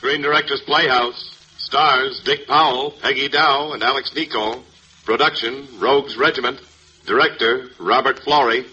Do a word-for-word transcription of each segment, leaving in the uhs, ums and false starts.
Screen Directors Playhouse. Stars Dick Powell, Peggy Dow, and Alex Nico. Production, Rogues Regiment. Director, Robert Florey.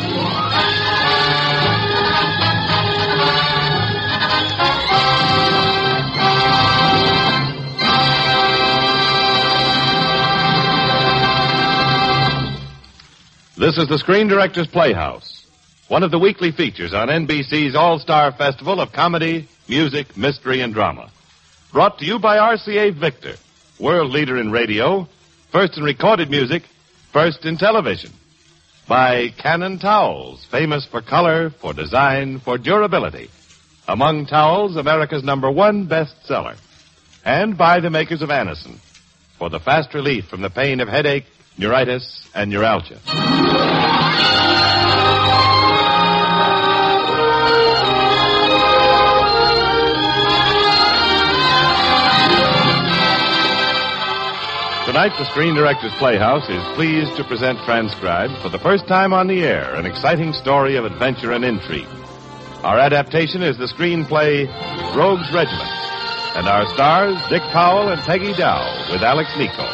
This is the Screen Directors Playhouse, one of the weekly features on N B C's All-Star Festival of Comedy, Music, Mystery, and Drama. Brought to you by R C A Victor, world leader in radio, first in recorded music, first in television. By Cannon Towels, famous for color, for design, for durability. Among towels, America's number one bestseller. And by the makers of Anacin, for the fast relief from the pain of headache, neuritis, and neuralgia. Tonight, the Screen Directors Playhouse is pleased to present transcribed for the first time on the air an exciting story of adventure and intrigue. Our adaptation is the screenplay Rogues Regiment, and our stars Dick Powell and Peggy Dow with Alex Nico.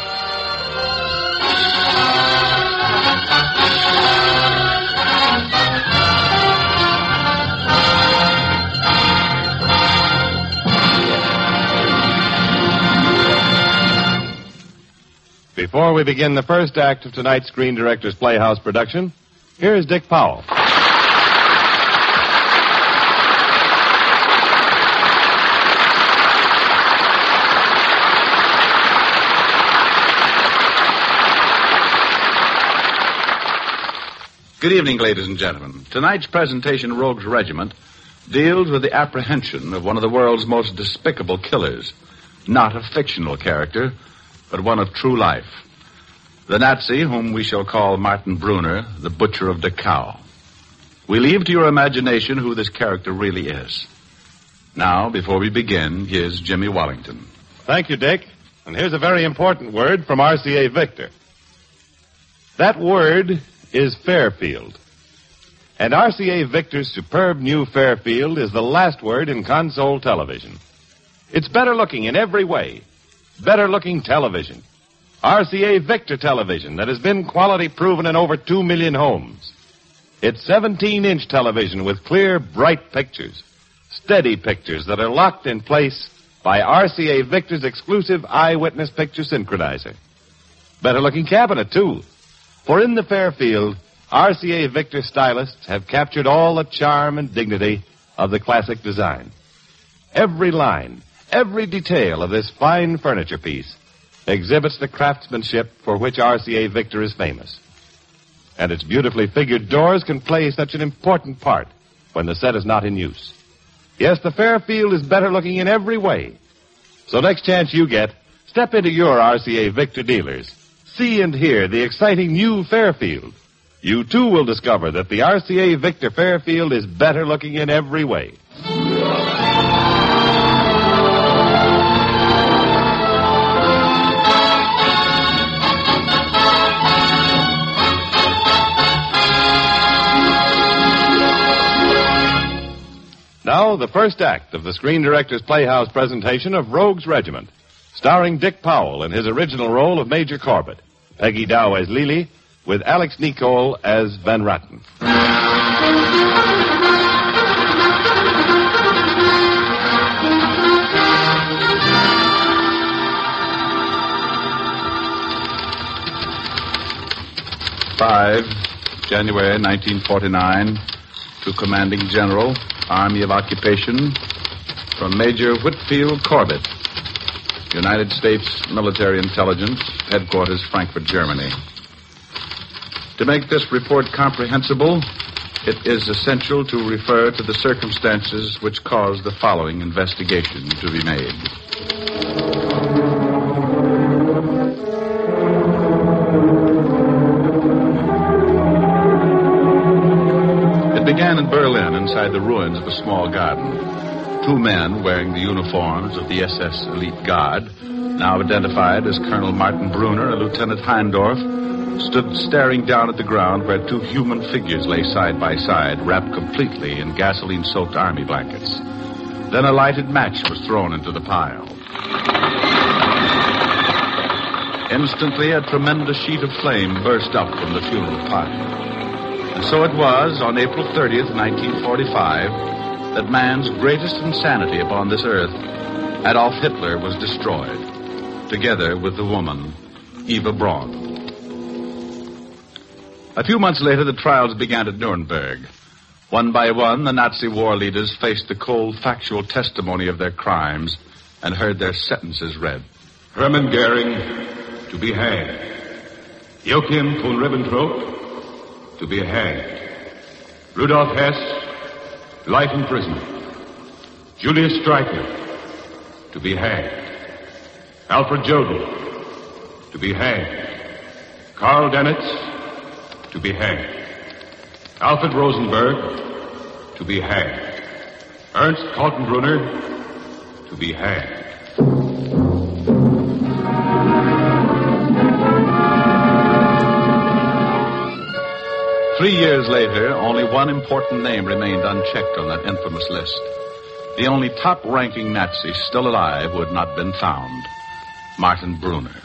Before we begin the first act of tonight's Screen Directors Playhouse production, here is Dick Powell. Good evening, ladies and gentlemen. Tonight's presentation, Rogues Regiment, deals with the apprehension of one of the world's most despicable killers. Not a fictional character, but one of true life. The Nazi, whom we shall call Martin Brunner, the Butcher of Dachau. We leave to your imagination who this character really is. Now, before we begin, here's Jimmy Wallington. Thank you, Dick. And here's a very important word from R C A Victor. That word is Fairfield. And R C A Victor's superb new Fairfield is the last word in console television. It's better looking in every way. Better looking television. R C A Victor television that has been quality proven in over two million homes. It's seventeen-inch television with clear, bright pictures. Steady pictures that are locked in place by R C A Victor's exclusive eyewitness picture synchronizer. Better looking cabinet, too. For in the Fairfield, R C A Victor stylists have captured all the charm and dignity of the classic design. Every line, every detail of this fine furniture piece exhibits the craftsmanship for which R C A Victor is famous. And its beautifully figured doors can play such an important part when the set is not in use. Yes, the Fairfield is better looking in every way. So next chance you get, step into your R C A Victor dealers. See and hear the exciting new Fairfield. You, too, will discover that the R C A Victor Fairfield is better looking in every way. Now, the first act of the Screen Directors Playhouse presentation of Rogues Regiment, starring Dick Powell in his original role of Major Corbett, Peggy Dow as Lily, with Alex Nicol as Van Ratten. Five, January nineteen forty-nine, to Commanding General, Army of Occupation, from Major Whitfield Corbett, United States Military Intelligence, Headquarters, Frankfurt, Germany. To make this report comprehensible, it is essential to refer to the circumstances which caused the following investigation to be made. It began in Berlin, inside the ruins of a small garden. Two men wearing the uniforms of the S S Elite Guard, now identified as Colonel Martin Brunner and Lieutenant Heindorf, stood staring down at the ground where two human figures lay side by side, wrapped completely in gasoline-soaked army blankets. Then a lighted match was thrown into the pile. Instantly, a tremendous sheet of flame burst up from the funeral pyre. And so it was, on April thirtieth, nineteen forty-five, that man's greatest insanity upon this earth, Adolf Hitler, was destroyed, together with the woman, Eva Braun. A few months later, the trials began at Nuremberg. One by one, the Nazi war leaders faced the cold, factual testimony of their crimes and heard their sentences read. Hermann Goering, to be hanged. Joachim von Ribbentrop, to be hanged. Rudolf Hess, life in prison. Julius Streicher, to be hanged. Alfred Jodl, to be hanged. Karl Dönitz, to be hanged. Alfred Rosenberg, to be hanged. Ernst Kaltenbrunner, to be hanged. Three years later, only one important name remained unchecked on that infamous list. The only top-ranking Nazi still alive who had not been found. Martin Brunner.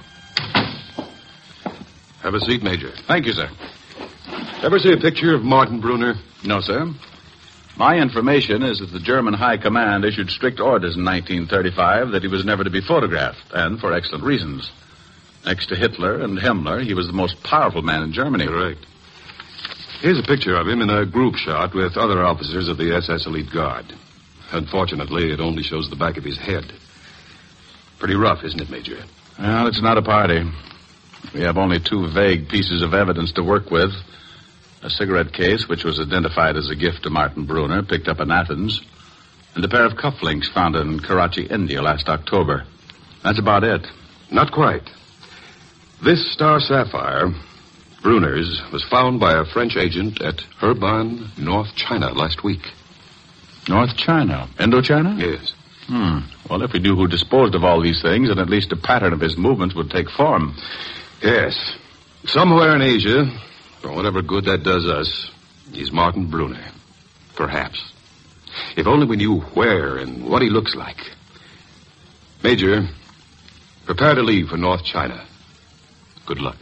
Have a seat, Major. Thank you, sir. Ever see a picture of Martin Brunner? No, sir. My information is that the German High Command issued strict orders in nineteen thirty-five that he was never to be photographed, and for excellent reasons. Next to Hitler and Himmler, he was the most powerful man in Germany. Correct. Here's a picture of him in a group shot with other officers of the S S Elite Guard. Unfortunately, it only shows the back of his head. Pretty rough, isn't it, Major? Well, it's not a party. We have only two vague pieces of evidence to work with. A cigarette case, which was identified as a gift to Martin Brunner, picked up in Athens, and a pair of cufflinks found in Karachi, India, last October. That's about it. Not quite. This star sapphire, Brunner's, was found by a French agent at Herbin, North China, last week. North China? Indochina? Yes. Hmm. Well, if we knew who disposed of all these things, then at least a pattern of his movements would take form. Yes. Somewhere in Asia, for whatever good that does us, he's Martin Brunner. Perhaps. If only we knew where and what he looks like. Major, prepare to leave for North China. Good luck.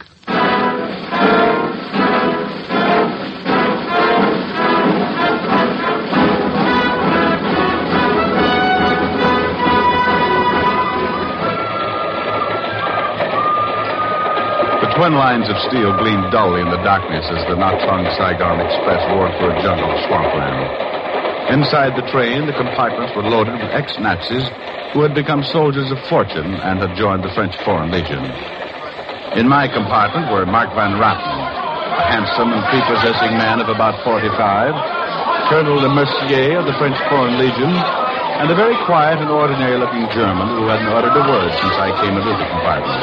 Twin lines of steel gleamed dully in the darkness as the Nha-Trang-Saigon Express roared through a jungle of swampland. Inside the train, the compartments were loaded with ex-Nazis who had become soldiers of fortune and had joined the French Foreign Legion. In my compartment were Mark Van Ratten, a handsome and prepossessing man of about forty-five, Colonel Le Mercier of the French Foreign Legion, and a very quiet and ordinary-looking German who hadn't uttered a word since I came into the compartment.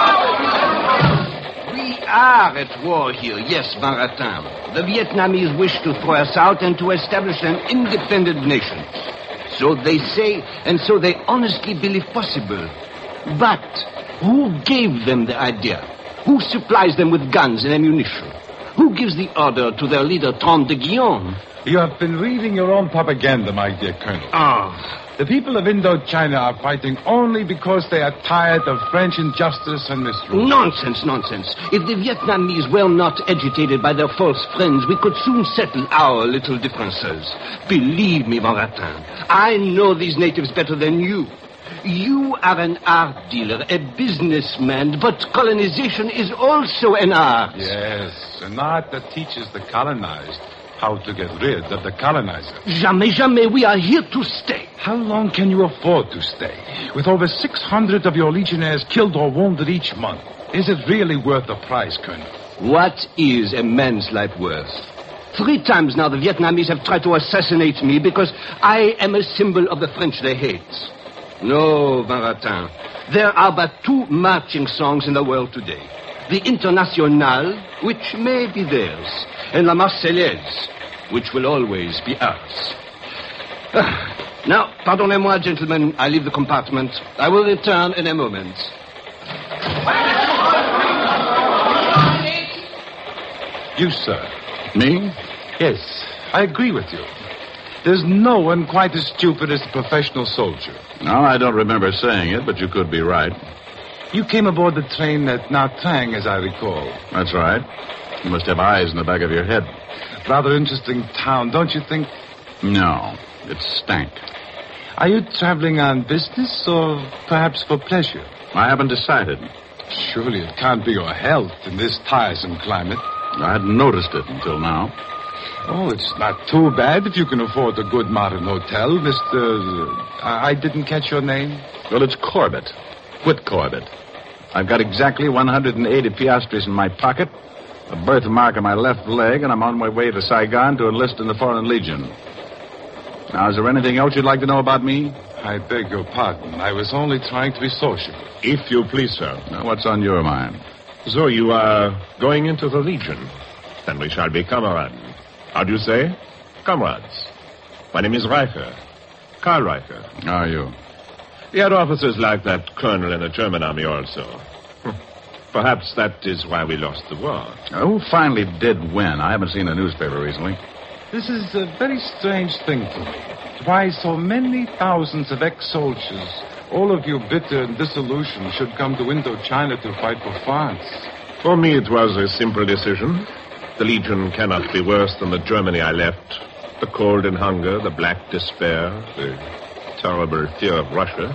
Are at war here, yes, Van Ratten. The Vietnamese wish to throw us out and to establish an independent nation. So they say, and so they honestly believe possible. But who gave them the idea? Who supplies them with guns and ammunition? Who gives the order to their leader, Trente de Guillaume? You have been reading your own propaganda, my dear Colonel. Ah. The people of Indochina are fighting only because they are tired of French injustice and misrule. Nonsense, nonsense. If the Vietnamese were not agitated by their false friends, we could soon settle our little differences. Believe me, Van Ratten, I know these natives better than you. You are an art dealer, a businessman, but colonization is also an art. Yes, an art that teaches the colonized how to get rid of the colonizer. Jamais, jamais, we are here to stay. How long can you afford to stay? With over six hundred of your legionnaires killed or wounded each month, is it really worth the price, Colonel? What is a man's life worth? Three times now the Vietnamese have tried to assassinate me because I am a symbol of the French they hate. No, Van Ratten, there are but two marching songs in the world today. The Internationale, which may be theirs, and La Marseillaise, which will always be ours. Ah, now, pardonnez-moi, gentlemen, I leave the compartment. I will return in a moment. You, sir. Me? Yes, I agree with you. There's no one quite as stupid as a professional soldier. No, I don't remember saying it, but you could be right. You came aboard the train at Nha Trang, as I recall. That's right. You must have eyes in the back of your head. Rather interesting town, don't you think? No, it stank. Are you traveling on business or perhaps for pleasure? I haven't decided. Surely it can't be your health in this tiresome climate. I hadn't noticed it until now. Oh, it's not too bad if you can afford a good modern hotel, Mister I, I didn't catch your name. Well, it's Corbett. Whit Corbett. I've got exactly one hundred eighty piastres in my pocket, a birthmark on my left leg, and I'm on my way to Saigon to enlist in the Foreign Legion. Now, is there anything else you'd like to know about me? I beg your pardon. I was only trying to be social. If you please, sir. Now, what's on your mind? So you are going into the Legion. Then we shall be comrades. How do you say? Comrades. My name is Reicher. Karl Reicher. How are you? We had officers like that colonel in the German army also. Perhaps that is why we lost the war. Who finally did win? I haven't seen a newspaper recently. This is a very strange thing to me. Why so many thousands of ex-soldiers, all of you bitter and disillusioned, should come to Indochina to fight for France. For me, it was a simple decision. The Legion cannot be worse than the Germany I left. The cold and hunger, the black despair, the terrible fear of Russia.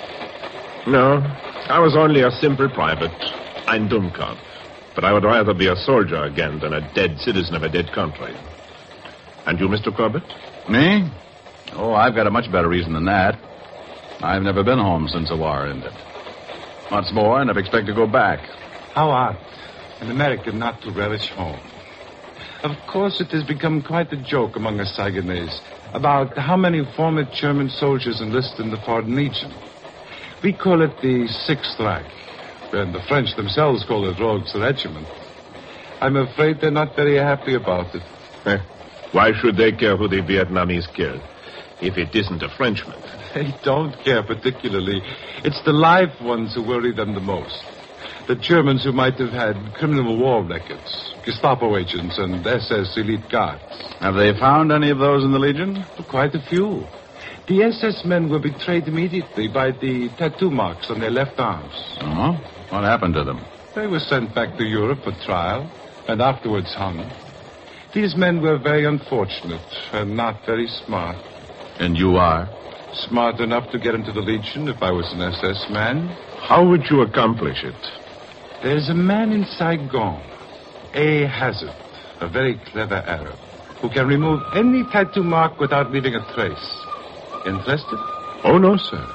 No, I was only a simple private, ein Dummkopf. But I would rather be a soldier again than a dead citizen of a dead country. And you, Mister Corbett? Me? Oh, I've got a much better reason than that. I've never been home since the war ended. What's more, I never expect to go back. How odd. An American not to relish home. Of course, it has become quite a joke among us Saigonese about how many former German soldiers enlist in the Foreign Legion. We call it the Sixth Reich, and the French themselves call it Rogues Regiment. I'm afraid they're not very happy about it. Eh, why should they care who the Vietnamese kill, if it isn't a Frenchman? They don't care particularly. It's the live ones who worry them the most. The Germans who might have had criminal war records, Gestapo agents, and S S elite guards. Have they found any of those in the Legion? Quite a few. The S S men were betrayed immediately by the tattoo marks on their left arms. Oh? What happened to them? They were sent back to Europe for trial, and afterwards hung. These men were very unfortunate and not very smart. And you are? Smart enough to get into the Legion if I was an S S man. How would you accomplish it? There's a man in Saigon, A. Hazard, a very clever Arab, who can remove any tattoo mark without leaving a trace. Interested? Oh, no, sir.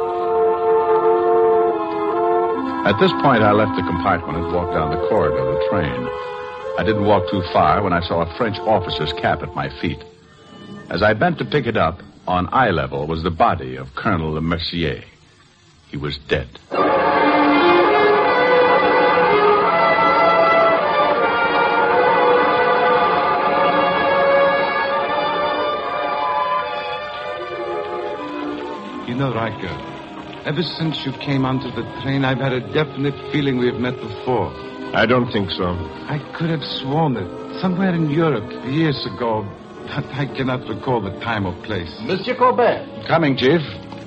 At this point, I left the compartment and walked down the corridor of the train. I didn't walk too far when I saw a French officer's cap at my feet. As I bent to pick it up, on eye level was the body of Colonel Le Mercier. He was dead. You know, Riker, ever since you came onto the train, I've had a definite feeling we have met before. I don't think so. I could have sworn it. Somewhere in Europe, years ago, but I cannot recall the time or place. Monsieur Corbett. Coming, Chief.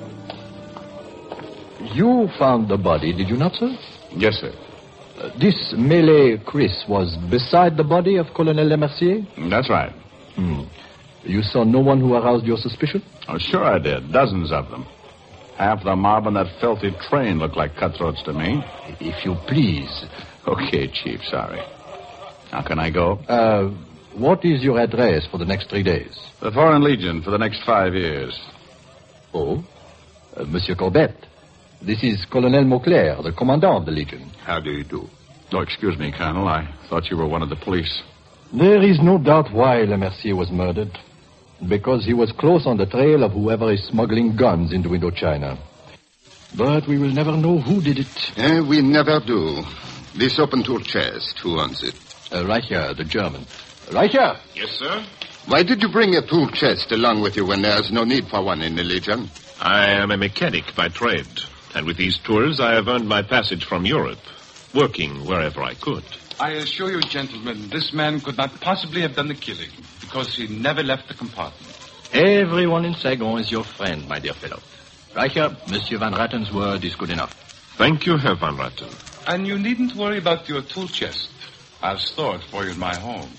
You found the body, did you not, sir? Yes, sir. Uh, this Melee Chris was beside the body of Colonel Le Mercier? That's right. Hmm. You saw no one who aroused your suspicion? Oh, sure I did. Dozens of them. Half the mob on that filthy train looked like cutthroats to me. If you please. Okay, Chief, sorry. How can I go? Uh, what is your address for the next three days? The Foreign Legion for the next five years. Oh? Uh, Monsieur Corbett, this is Colonel Mauclair, the commandant of the Legion. How do you do? Oh, excuse me, Colonel. I thought you were one of the police. There is no doubt why Le Mercier was murdered. Because he was close on the trail of whoever is smuggling guns into Indochina. But we will never know who did it. Eh, we never do. This open-tool chest, who owns it? Uh, Reicher, the German. Reicher! Yes, sir? Why did you bring a tool chest along with you when there's no need for one in the Legion? I am a mechanic by trade. And with these tools, I have earned my passage from Europe, working wherever I could. I assure you, gentlemen, this man could not possibly have done the killing, because he never left the compartment. Everyone in Saigon is your friend, my dear fellow. Riker, Monsieur Van Ratten's word is good enough. Thank you, Herr Van Ratten. And you needn't worry about your tool chest. I'll store it for you in my home.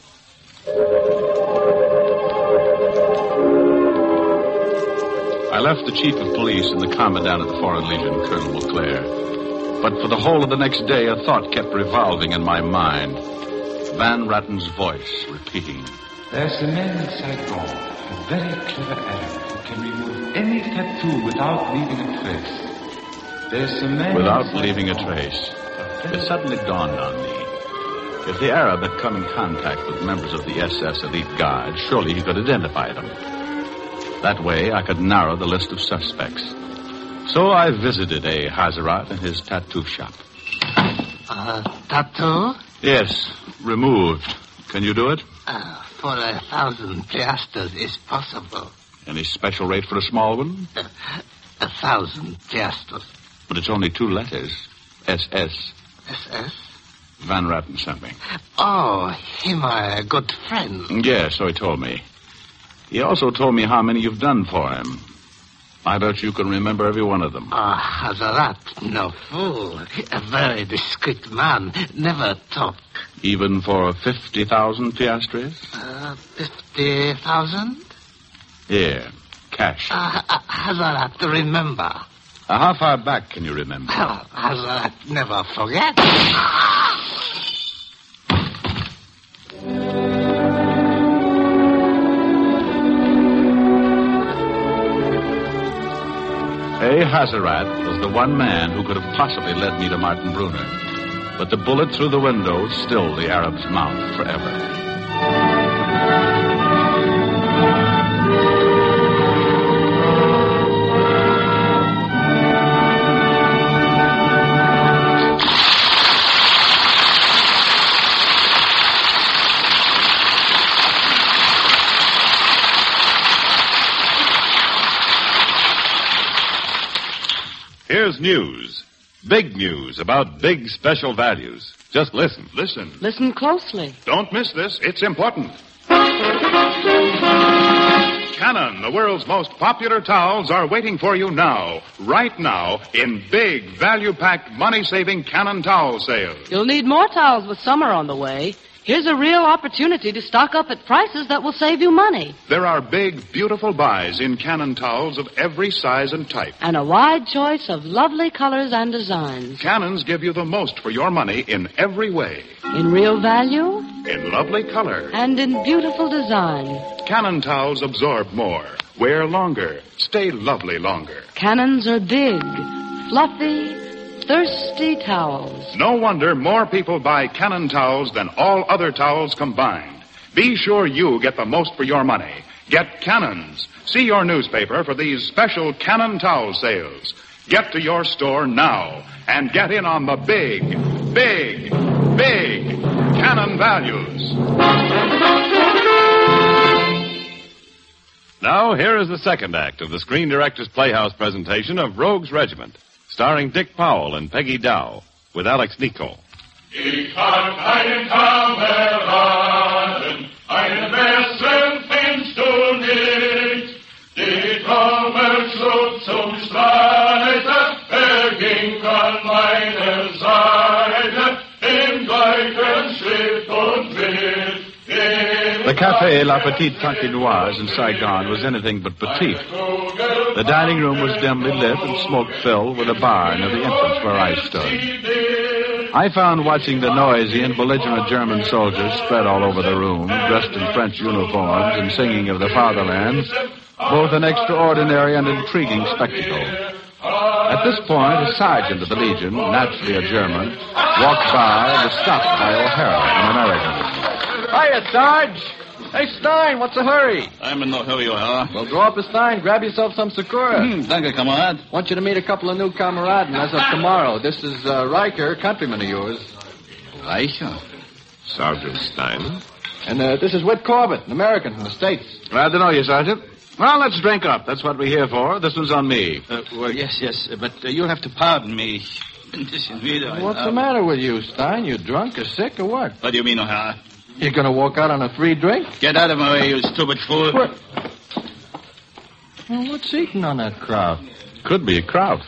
I left the chief of police and the commandant of the Foreign Legion, Colonel Beauclair. But for the whole of the next day, a thought kept revolving in my mind. Van Ratten's voice repeating. There's a man in Saigon, a very clever Arab, who can remove any tattoo without leaving a trace. There's a man... Without leaving a trace. It suddenly dawned on me. If the Arab had come in contact with members of the S S Elite Guard, surely he could identify them. That way, I could narrow the list of suspects. So I visited a Hazarat in his tattoo shop. Uh, tattoo? Yes, removed. Can you do it? Uh, for a thousand piastres is possible. Any special rate for a small one? Uh, a thousand piastres. But it's only two letters. S S. S S? Van Ratten sent me. Oh, him a good friend. Yes, so he told me. He also told me how many you've done for him. I bet you can remember every one of them. Ah, uh, Hazarat, no fool. A very discreet man. Never talk. Even for fifty thousand piastres? Uh, fifty thousand? Here, cash. Uh, uh, Hazarat, remember. Uh, how far back can you remember? Uh, Hazarat, never forget. A. Hazarat was the one man who could have possibly led me to Martin Brunner. But the bullet through the window stilled the Arab's mouth forever. Here's news. Big news about big special values. Just listen. Listen. Listen closely. Don't miss this. It's important. Canon, the world's most popular towels, are waiting for you now, right now, in big, value-packed, money-saving Canon towel sales. You'll need more towels with summer on the way. Here's a real opportunity to stock up at prices that will save you money. There are big, beautiful buys in Canon towels of every size and type. And a wide choice of lovely colors and designs. Canons give you the most for your money in every way. In real value. In lovely color. And in beautiful design. Canon towels absorb more, wear longer, stay lovely longer. Canons are big, fluffy, thirsty towels. No wonder more people buy Canon towels than all other towels combined. Be sure you get the most for your money. Get Canons. See your newspaper for these special Canon towel sales. Get to your store now and get in on the big, big, big Canon values. Now, here is the second act of the Screen Directors Playhouse presentation of Rogue's Regiment, starring Dick Powell and Peggy Dow, with Alex Nico. Ich hab einen Kameraden, einen besseren findest du nicht. Die Trommel schlug zum Streite, er ging an meine Seite, im gleichen Schritt und Wild. The Café La Petite Cantinoise in Saigon was anything but petite. The dining room was dimly lit and smoke-filled with a bar near the entrance where I stood. I found watching the noisy and belligerent German soldiers spread all over the room, dressed in French uniforms and singing of the fatherland, both an extraordinary and intriguing spectacle. At this point, a sergeant of the Legion, naturally a German, walked by and was stopped by O'Hara, an American. Hiya, Sarge. Hey, Stein, what's the hurry? I'm in no hurry, O'Hara. Well, go up to Stein, grab yourself some Sakura. Hmm, thank you, comrade. Want you to meet a couple of new kameraden as of tomorrow. This is uh, Riker, countryman of yours. Riker? Sergeant Stein. And uh, this is Whit Corbett, an American from the States. Glad to know you, Sergeant. Well, let's drink up. That's what we're here for. This one's on me. Uh, well, yes, yes, but uh, you'll have to pardon me. What's the matter with you, Stein? You drunk or sick or what? What do you mean, O'Hara? You're going to walk out on a free drink? Get out of my way, you stupid fool. What? Well, what's eating on that kraut? Could be a kraut.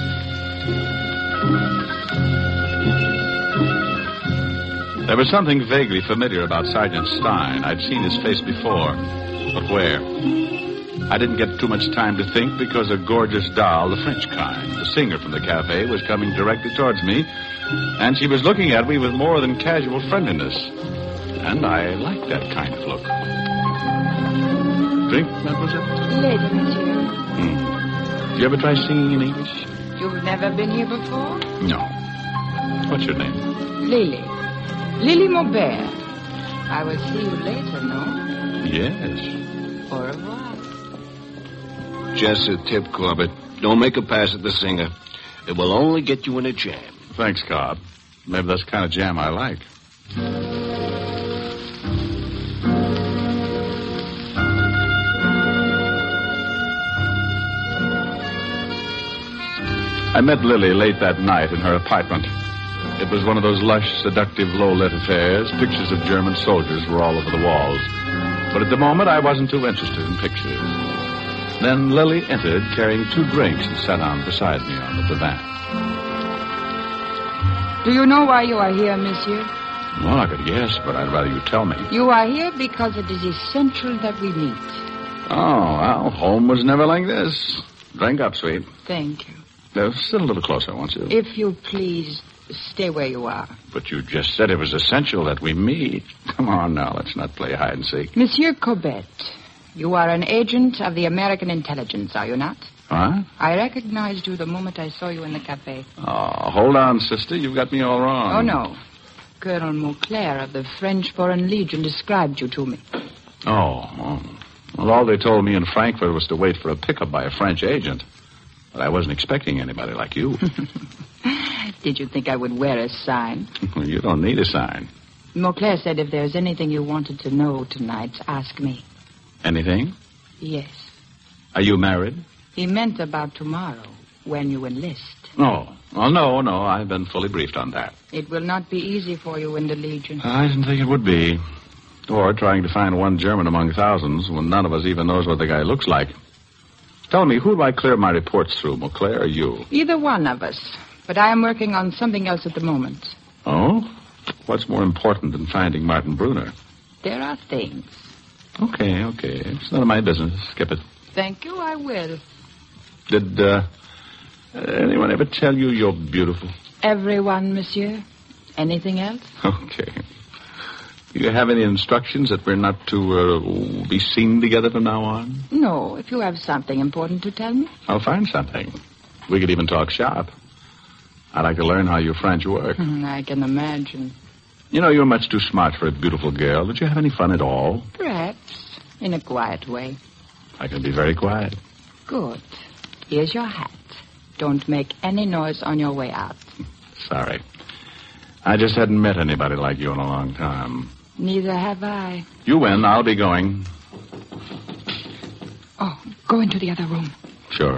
There was something vaguely familiar about Sergeant Stein. I'd seen his face before. But where? I didn't get too much time to think because a gorgeous doll, the French kind, the singer from the cafe, was coming directly towards me, and she was looking at me with more than casual friendliness. And I liked that kind of look. Drink, mademoiselle? Later, monsieur. Hmm. Did you ever try singing in English? You've never been here before? No. What's your name? Lily. Lily Maubert. I will see you later, no? Yes. Au revoir. Just a tip, Corbett. Don't make a pass at the singer. It will only get you in a jam. Thanks, Cobb. Maybe that's the kind of jam I like. I met Lily late that night in her apartment. It was one of those lush, seductive, low-lit affairs. Pictures of German soldiers were all over the walls. But at the moment, I wasn't too interested in pictures. Then Lily entered, carrying two drinks, and sat down beside me on the divan. Do you know why you are here, monsieur? Well, I could guess, but I'd rather you tell me. You are here because it is essential that we meet. Oh, well, home was never like this. Drink up, sweet. Thank you. Uh, sit a little closer, won't you? If you please, stay where you are. But you just said it was essential that we meet. Come on now, let's not play hide and seek. Monsieur Corbett, you are an agent of the American intelligence, are you not? Huh? I recognized you the moment I saw you in the cafe. Oh, hold on, sister. You've got me all wrong. Oh, no. Colonel Mauclair of the French Foreign Legion described you to me. Oh, oh. Well, all they told me in Frankfurt was to wait for a pickup by a French agent. But I wasn't expecting anybody like you. Did you think I would wear a sign? You don't need a sign. Mauclair said if there's anything you wanted to know tonight, ask me. Anything? Yes. Are you married? He meant about tomorrow, when you enlist. Oh. Well, no, no. I've been fully briefed on that. It will not be easy for you in the Legion. I didn't think it would be. Or trying to find one German among thousands when none of us even knows what the guy looks like. Tell me, who do I clear my reports through, Mauclair or you? Either one of us. But I am working on something else at the moment. Oh? What's more important than finding Martin Brunner? There are things. Okay, okay. It's none of my business. Skip it. Thank you, I will. Did, uh, anyone ever tell you you're beautiful? Everyone, monsieur. Anything else? Okay. Do you have any instructions that we're not to uh, be seen together from now on? No, if you have something important to tell me. I'll find something. We could even talk shop. I'd like to learn how your French work. I can imagine. You know, you're much too smart for a beautiful girl. Did you have any fun at all? Perhaps. In a quiet way. I can be very quiet. Good. Here's your hat. Don't make any noise on your way out. Sorry. I just hadn't met anybody like you in a long time. Neither have I. You win. I'll be going. Oh, go into the other room. Sure.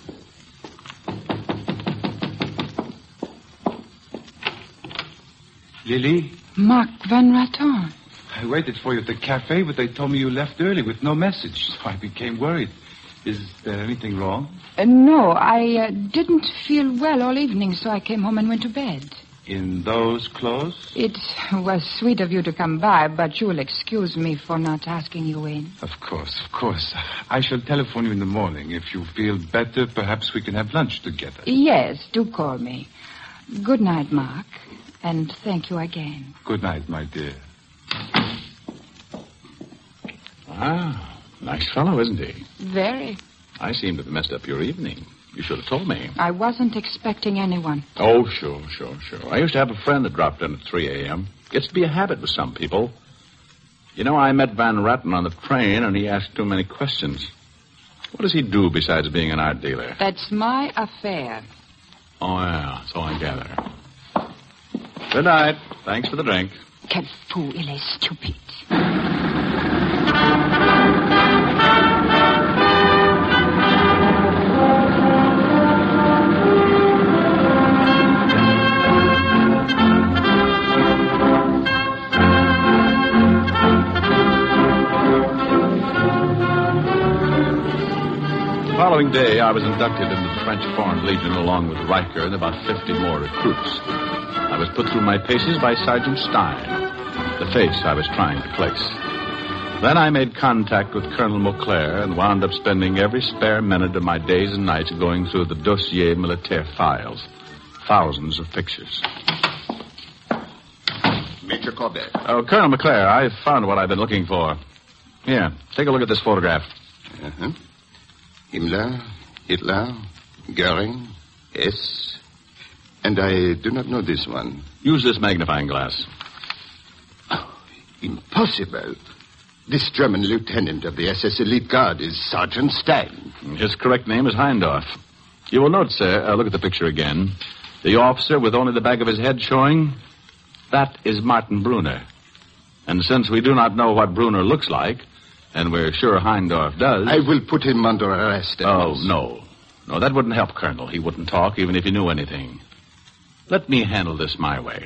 Lily? Marc Van Raton. I waited for you at the cafe, but they told me you left early with no message, so I became worried. Is there anything wrong? Uh, no, I uh, didn't feel well all evening, so I came home and went to bed. In those clothes? It was sweet of you to come by, but you will excuse me for not asking you in. Of course, of course. I shall telephone you in the morning. If you feel better, perhaps we can have lunch together. Yes, do call me. Good night, Mark, and thank you again. Good night, my dear. Ah, nice fellow, isn't he? Very. I seem to have messed up your evening. You should have told me. I wasn't expecting anyone. Oh, sure, sure, sure. I used to have a friend that dropped in at three a.m. Gets to be a habit with some people. You know, I met Van Ratten on the train, and he asked too many questions. What does he do besides being an art dealer? That's my affair. Oh, yeah, so I gather. Good night. Thanks for the drink. Quel fou, il est stupide. following day, I was inducted into the French Foreign Legion along with Riker and about fifty more recruits. I was put through my paces by Sergeant Stein, the face I was trying to place. Then I made contact with Colonel Mauclair and wound up spending every spare minute of my days and nights going through the dossier militaire files. Thousands of pictures. Major Corbett. Oh, Colonel Mauclair, I've found what I've been looking for. Here, take a look at this photograph. Uh-huh. Himmler, Hitler, Goering, S. And I do not know this one. Use this magnifying glass. Oh, impossible. This German lieutenant of the S S Elite Guard is Sergeant Stein. His correct name is Heindorf. You will note, sir, uh, look at the picture again. The officer with only the back of his head showing, that is Martin Brunner. And since we do not know what Brunner looks like, and we're sure Heindorf does... I will put him under arrest. Oh, no. No, that wouldn't help, Colonel. He wouldn't talk even if he knew anything. Let me handle this my way.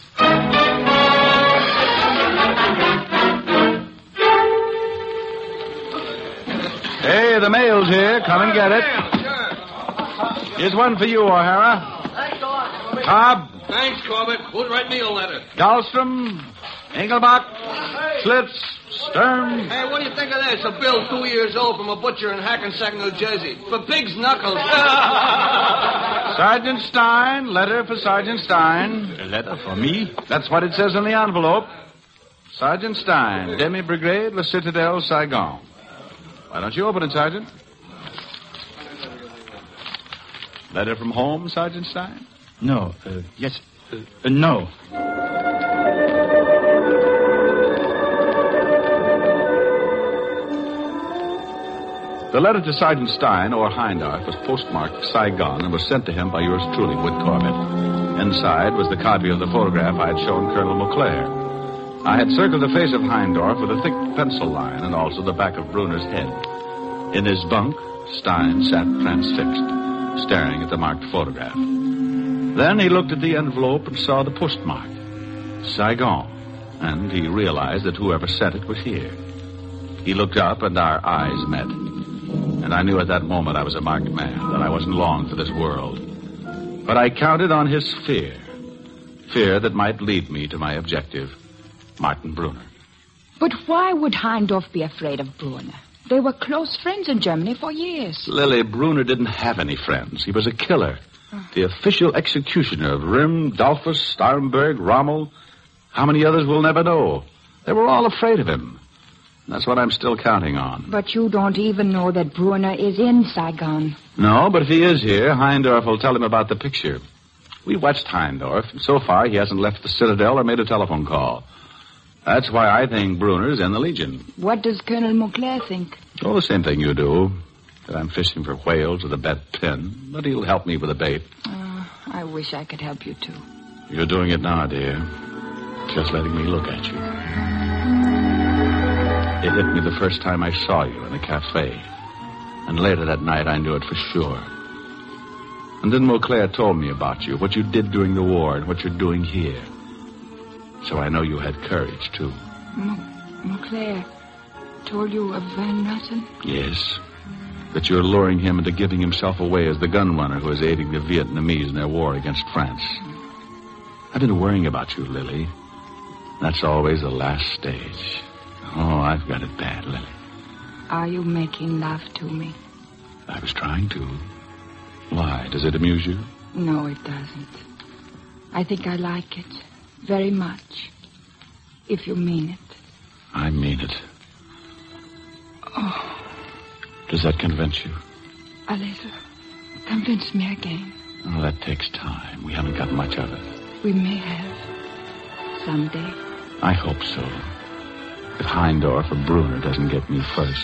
Hey, the mail's here. Come and get it. Here's one for you, O'Hara. Thanks, Doc. Cobb. Thanks, Corbett. Who'd write me a letter? Dahlstrom. Engelbach. Schlitz. Stern. Hey, what do you think of this? A bill two years old from a butcher in Hackensack, New Jersey. For pig's knuckles. Sergeant Stein. Letter for Sergeant Stein. A letter for me? That's what it says on the envelope. Sergeant Stein. Demi-Brigade, La Citadelle, Saigon. Why don't you open it, Sergeant? Letter from home, Sergeant Stein? No. Uh, yes. Uh, uh, no. The letter to Sergeant Stein, or Heindorf, was postmarked Saigon and was sent to him by yours truly, Wood Corbett. Inside was the copy of the photograph I had shown Colonel Mauclair. I had circled the face of Heindorf with a thick pencil line and also the back of Brunner's head. In his bunk, Stein sat transfixed, staring at the marked photograph. Then he looked at the envelope and saw the postmark, Saigon, and he realized that whoever sent it was here. He looked up and our eyes met. And I knew at that moment I was a marked man, that I wasn't long for this world. But I counted on his fear, fear that might lead me to my objective, Martin Brunner. But why would Heindorf be afraid of Brunner? They were close friends in Germany for years. Lily, Brunner didn't have any friends. He was a killer. Oh. The official executioner of Rym, Dollfuss, Starhemberg, Rommel. How many others we'll never know. They were all afraid of him. That's what I'm still counting on. But you don't even know that Brunner is in Saigon. No, but if he is here, Heindorf will tell him about the picture. We watched Heindorf, and so far he hasn't left the Citadel or made a telephone call. That's why I think Brunner's in the Legion. What does Colonel Mauclair think? Oh, the same thing you do. That I'm fishing for whales with a bent pin. But he'll help me with a bait. Oh, I wish I could help you, too. You're doing it now, dear. Just letting me look at you. It hit me the first time I saw you in a cafe. And later that night, I knew it for sure. And then Mauclair told me about you, what you did during the war and what you're doing here. So I know you had courage, too. M- Mauclair told you of Van Nussen? Yes. That you're luring him into giving himself away as the gunrunner who is aiding the Vietnamese in their war against France. I've been worrying about you, Lily. That's always the last stage. Oh, I've got it bad, Lily. Are you making love to me? I was trying to. Why? Does it amuse you? No, it doesn't. I think I like it. Very much. If you mean it. I mean it. Oh. Does that convince you? A little. Convince me again. Oh, that takes time. We haven't got much of it. We may have. Someday. I hope so. If Heindorf or Brunner doesn't get me first.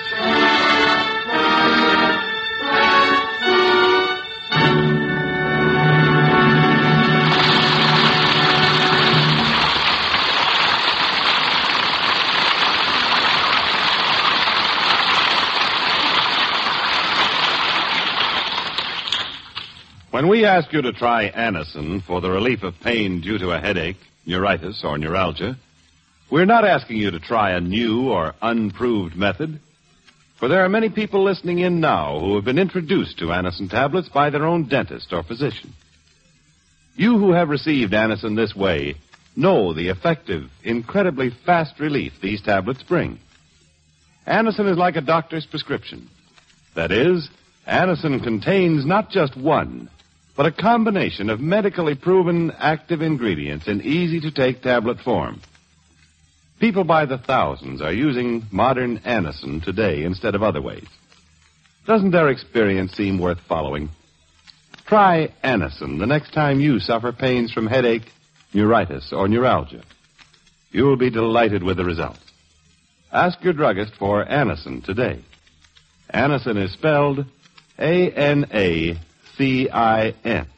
When we ask you to try Anacin for the relief of pain due to a headache, neuritis, or neuralgia, we're not asking you to try a new or unproved method. For there are many people listening in now who have been introduced to Anacin tablets by their own dentist or physician. You who have received Anacin this way know the effective, incredibly fast relief these tablets bring. Anacin is like a doctor's prescription. That is, Anacin contains not just one, but a combination of medically proven active ingredients in easy-to-take tablet form. People by the thousands are using modern Anacin today instead of other ways. Doesn't their experience seem worth following? Try Anacin the next time you suffer pains from headache, neuritis, or neuralgia. You will be delighted with the results. Ask your druggist for Anacin today. Anacin is spelled A N A C I N.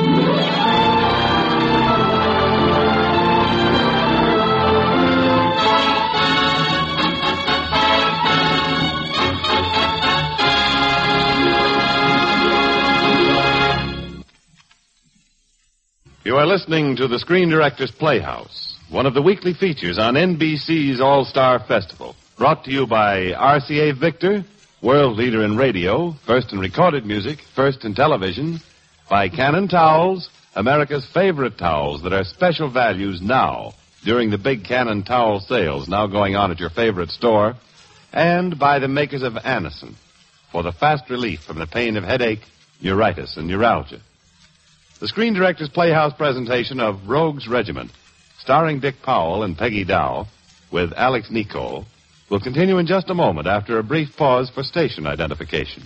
You are listening to the Screen Directors Playhouse, one of the weekly features on N B C's All-Star Festival, brought to you by R C A Victor, world leader in radio, first in recorded music, first in television, by Cannon Towels, America's favorite towels that are special values now during the big Cannon Towel sales now going on at your favorite store, and by the makers of Anacin for the fast relief from the pain of headache, neuritis, and neuralgia. The Screen Directors Playhouse presentation of Rogue's Regiment, starring Dick Powell and Peggy Dow, with Alex Nicol, will continue in just a moment after a brief pause for station identification.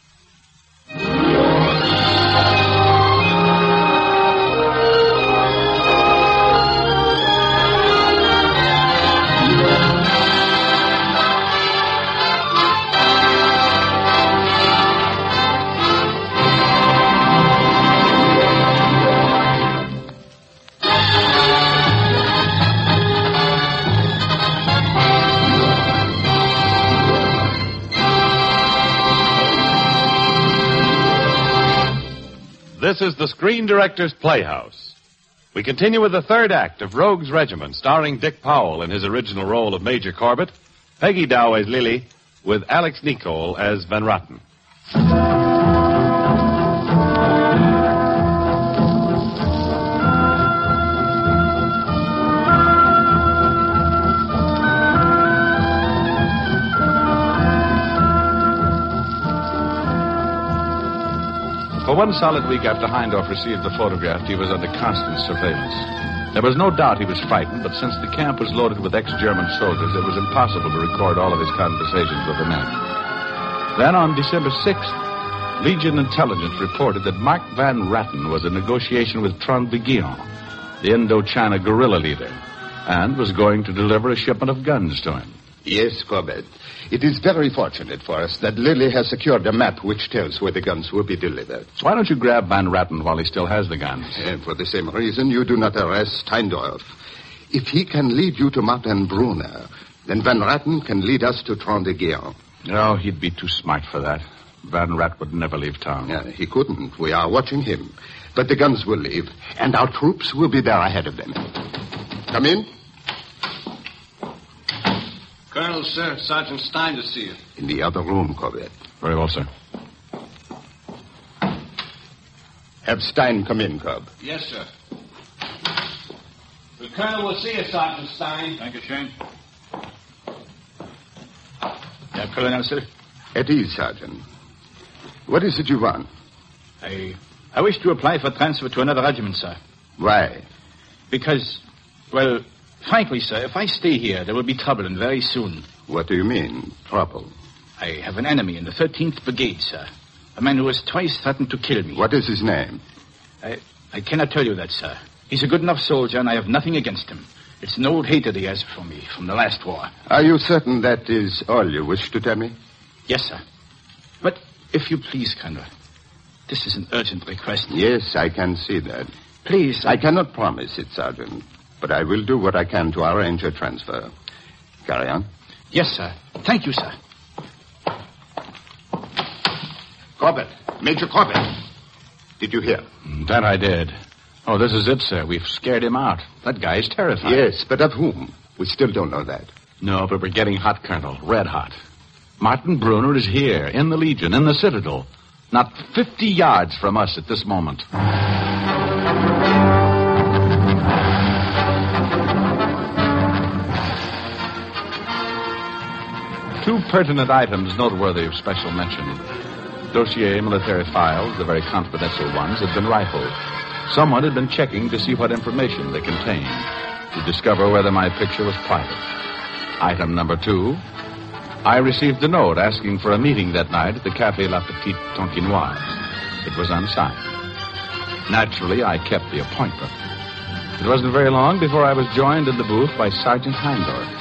This is the Screen Directors Playhouse. We continue with the third act of Rogue's Regiment, starring Dick Powell in his original role of Major Corbett, Peggy Dow as Lily, with Alex Nicol as Van Ratten. For one solid week after Heindorf received the photograph, he was under constant surveillance. There was no doubt he was frightened, but since the camp was loaded with ex-German soldiers, it was impossible to record all of his conversations with the men. Then on December sixth, Legion Intelligence reported that Mark Van Ratten was in negotiation with Tron Viguion, the Indochina guerrilla leader, and was going to deliver a shipment of guns to him. Yes, Corbett. It is very fortunate for us that Lily has secured a map which tells where the guns will be delivered. Why don't you grab Van Ratten while he still has the guns? And for the same reason, you do not arrest Heindorf. If he can lead you to Martin Brunner, then Van Ratten can lead us to Tron-de-Guion. No, he'd be too smart for that. Van Rat would never leave town. Yeah, he couldn't. We are watching him. But the guns will leave, and our troops will be there ahead of them. Come in. Colonel, sir, Sergeant Stein to see you. In the other room, Corbett. Very well, sir. Have Stein come in, Cobb. Yes, sir. The Colonel will see you, Sergeant Stein. Thank you, Shane. Yeah, Colonel, sir. At ease, Sergeant. What is it you want? I, I wish to apply for transfer to another regiment, sir. Why? Because, well, frankly, sir, if I stay here, there will be trouble, and very soon. What do you mean, trouble? I have an enemy in the thirteenth Brigade, sir. A man who has twice threatened to kill me. What is his name? I, I cannot tell you that, sir. He's a good enough soldier, and I have nothing against him. It's an old hatred he has for me from the last war. Are you certain that is all you wish to tell me? Yes, sir. But if you please, Colonel, this is an urgent request. Yes, I can see that. Please. I, I cannot promise it, Sergeant, but I will do what I can to arrange a transfer. Carry on. Yes, sir. Thank you, sir. Corbett. Major Corbett. Did you hear? That I did. Oh, this is it, sir. We've scared him out. That guy's terrified. Yes, but of whom? We still don't know that. No, but we're getting hot, Colonel. Red hot. Martin Brunner is here, in the Legion, in the Citadel, not fifty yards from us at this moment. Two pertinent items noteworthy of special mention. Dossier military files, the very confidential ones, had been rifled. Someone had been checking to see what information they contained, to discover whether my picture was private. Item number two, I received a note asking for a meeting that night at the Café La Petite Tonkinoise. It was unsigned. Naturally, I kept the appointment. It wasn't very long before I was joined in the booth by Sergeant Heindorf.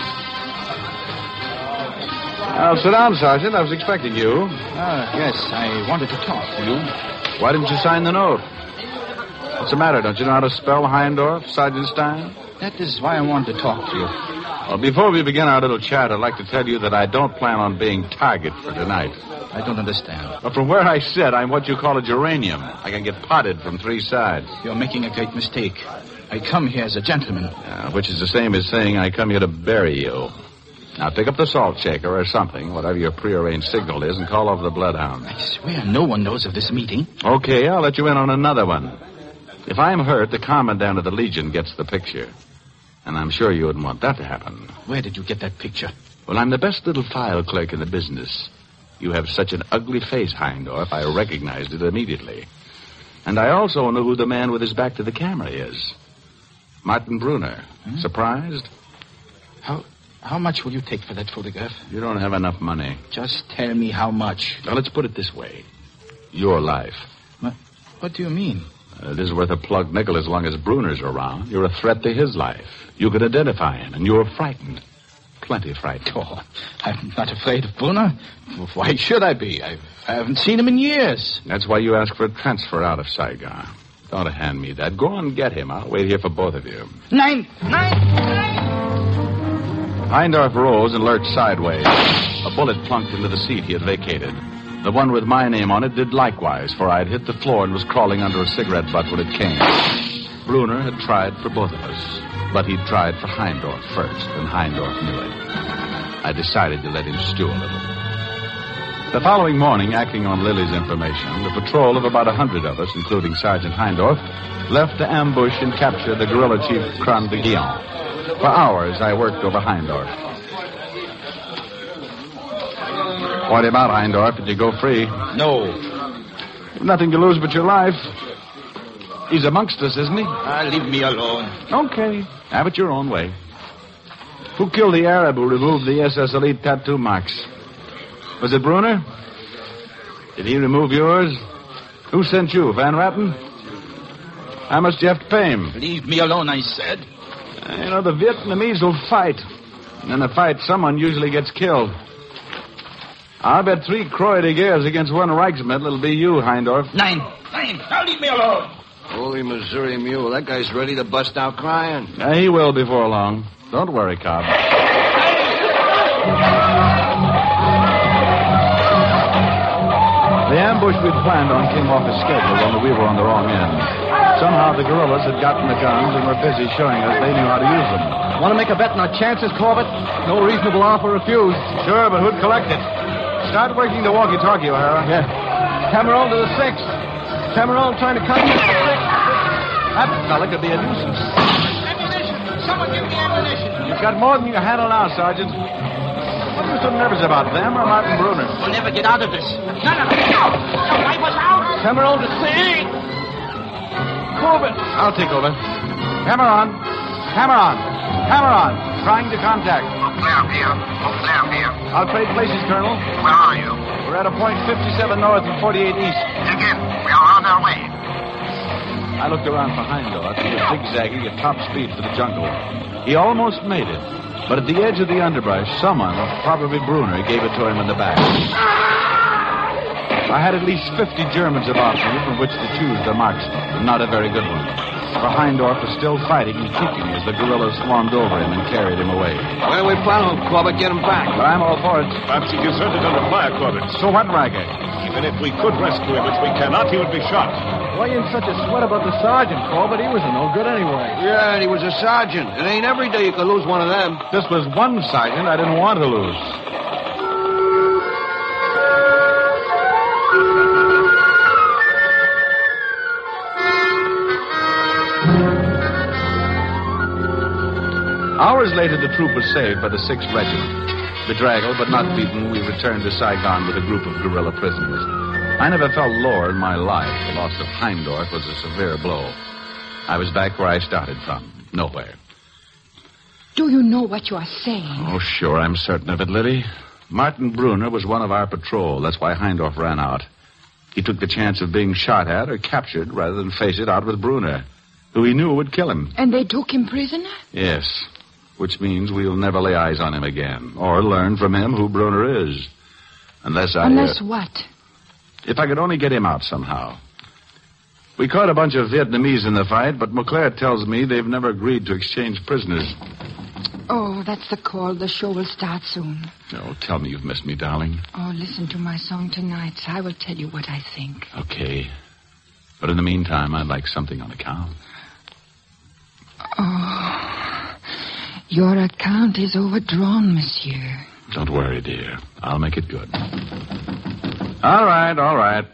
Now, sit down, Sergeant. I was expecting you. Ah, uh, yes, I wanted to talk to you. Why didn't you sign the note? What's the matter? Don't you know how to spell Heindorf, Sergeant Stein? That is why I wanted to talk to you. Well, before we begin our little chat, I'd like to tell you that I don't plan on being target for tonight. I don't understand. But from where I sit, I'm what you call a geranium. I can get potted from three sides. You're making a great mistake. I come here as a gentleman. Uh, which is the same as saying I come here to bury you. Now, pick up the salt shaker or something, whatever your prearranged signal is, and call over the bloodhound. I swear no one knows of this meeting. Okay, I'll let you in on another one. If I'm hurt, the commandant of the Legion gets the picture. And I'm sure you wouldn't want that to happen. Where did you get that picture? Well, I'm the best little file clerk in the business. You have such an ugly face, Heindorf, I recognized it immediately. And I also know who the man with his back to the camera is. Martin Brunner. Hmm? Surprised? How how much will you take for that photograph? You don't have enough money. Just tell me how much. Now, let's put it this way. Your life. What, what do you mean? Uh, it isn't worth a plugged nickel as long as Brunner's around. You're a threat to his life. You can identify him, and you're frightened. Plenty frightened. Oh, I'm not afraid of Brunner. Why should I be? I've, I haven't seen him in years. That's why you asked for a transfer out of Saigon. Don't hand me that. Go on and get him. I'll wait here for both of you. Nine! Nine! Nine! Heindorf rose and lurched sideways. A bullet plunked into the seat he had vacated. The one with my name on it did likewise, for I had hit the floor and was crawling under a cigarette butt when it came. Brunner had tried for both of us, but he'd tried for Heindorf first, and Heindorf knew it. I decided to let him stew a little. The following morning, acting on Lily's information, the patrol of about a hundred of us, including Sergeant Heindorf, left to ambush and capture the guerrilla chief Cran de Guillaume. For hours, I worked over Heindorf. What about Heindorf? Did you go free? No. Nothing to lose but your life. He's amongst us, isn't he? Ah, leave me alone. Okay. Have it your own way. Who killed the Arab who removed the S S Elite tattoo marks? Was it Brunner? Did he remove yours? Who sent you, Van Ratten? How much do you have to pay him? Leave me alone, I said. Uh, you know, the Vietnamese will fight. And in a fight, someone usually gets killed. I'll bet three Croix de Guerres against one Reichsmedal it'll be you, Heindorf. Nine. Nine. Now leave me alone. Holy Missouri mule, that guy's ready to bust out crying. Uh, he will before long. Don't worry, Cobb. The ambush we'd planned on came off his schedule, only we were on the wrong end. Somehow the guerrillas had gotten the guns and were busy showing us they knew how to use them. Want to make a bet on our chances, Corbett? No reasonable offer refused. Sure, but who'd collect it? Start working the walkie-talkie, O'Hara. Yeah. Cameron to the sixth. Cameron trying to cut me. That fella could be a nuisance. Ammunition! Someone give me ammunition! You've got more than you can handle now, Sergeant. What are you so nervous about, them or Martin Brunner? We'll never get out of this. No, no, no. The wipe was out. Cameron to six. Corbett. I'll take over. Cameron. Cameron. Cameron. Trying to contact. Clear here. Clear here. I'll trade places, Colonel. Where are you? We're at a point fifty-seven north and forty-eight east. Again, we are on our way. I looked around for Heindorf. He was zigzagging at top speed for the jungle. He almost made it. But at the edge of the underbrush, someone, probably Brunner, gave it to him in the back. I had at least fifty Germans about me from which to choose the marksman, but not a very good one. For Heindorf was still fighting and kicking as the guerrillas swarmed over him and carried him away. Why don't we follow him, Corbett? Get him back. But I'm all for it. Perhaps he deserted under fire, Corbett. So what, Ragged? Even if we could rescue him, which we cannot, he would be shot. Why you in such a sweat about the sergeant, Corbett? He was no good anyway. Yeah, and he was a sergeant. It ain't every day you can lose one of them. This was one sergeant I didn't want to lose. Hours later, the troop was saved by the sixth Regiment. Bedraggled but not beaten, we returned to Saigon with a group of guerrilla prisoners. I never felt lower in my life. The loss of Heindorf was a severe blow. I was back where I started from, nowhere. Do you know what you are saying? Oh, sure, I'm certain of it, Lily. Martin Brunner was one of our patrol. That's why Heindorf ran out. He took the chance of being shot at or captured rather than face it out with Brunner, who he knew would kill him. And they took him prisoner? Yes, which means we'll never lay eyes on him again or learn from him who Brunner is. Unless I... Unless uh, what? If I could only get him out somehow. We caught a bunch of Vietnamese in the fight, but McClare tells me they've never agreed to exchange prisoners. Oh, that's the call. The show will start soon. Oh, tell me you've missed me, darling. Oh, listen to my song tonight. I will tell you what I think. Okay. But in the meantime, I'd like something on account. Oh, your account is overdrawn, monsieur. Don't worry, dear. I'll make it good. All right, all right.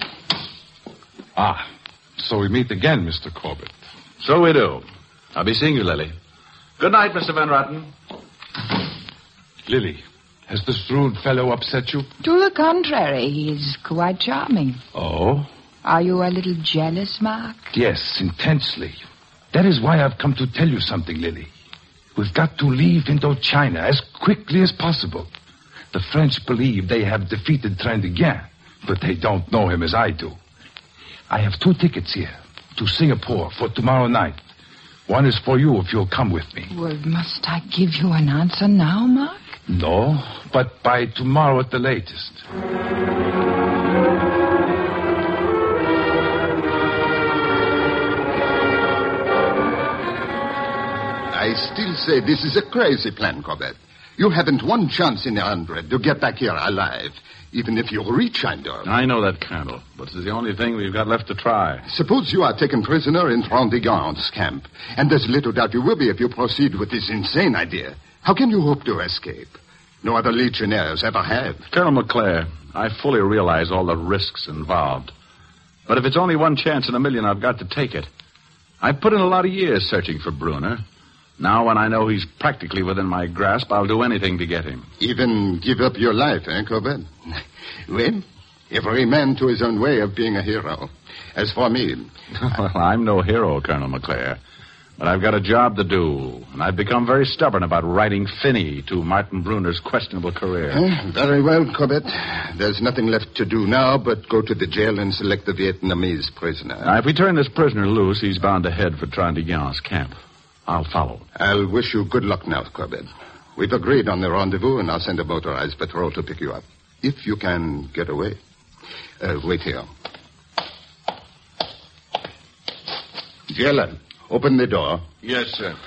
Ah, so we meet again, Mister Corbett. So we do. I'll be seeing you, Lily. Good night, Mister Van Rotten. Lily, has the shrewd fellow upset you? To the contrary, he is quite charming. Oh? Are you a little jealous, Mark? Yes, intensely. That is why I've come to tell you something, Lily. We've got to leave Indochina as quickly as possible. The French believe they have defeated Trintignant, but they don't know him as I do. I have two tickets here to Singapore for tomorrow night. One is for you if you'll come with me. Well, must I give you an answer now, Mark? No, but by tomorrow at the latest. I still say this is a crazy plan, Corbett. You haven't one chance in a hundred to get back here alive, even if you reach Heindorf. I know that, Colonel, but it's the only thing we've got left to try. Suppose you are taken prisoner in Trintignant's camp, and there's little doubt you will be if you proceed with this insane idea. How can you hope to escape? No other legionnaires ever have. Colonel McClare, I fully realize all the risks involved. But if it's only one chance in a million, I've got to take it. I've put in a lot of years searching for Brunner. Now, when I know he's practically within my grasp, I'll do anything to get him. Even give up your life, eh, Corbett? Well, every man to his own way of being a hero. As for me... Well, I'm no hero, Colonel McClare. But I've got a job to do, and I've become very stubborn about writing Finney to Martin Brunner's questionable career. Eh, very well, Corbett. There's nothing left to do now but go to the jail and select the Vietnamese prisoner. Now, if we turn this prisoner loose, he's bound to head for Trintignant's camp. I'll follow. I'll wish you good luck now, Corbett. We've agreed on the rendezvous, and I'll send a motorized patrol to pick you up. If you can get away. Uh, wait here. Jailer, open the door. Yes, sir.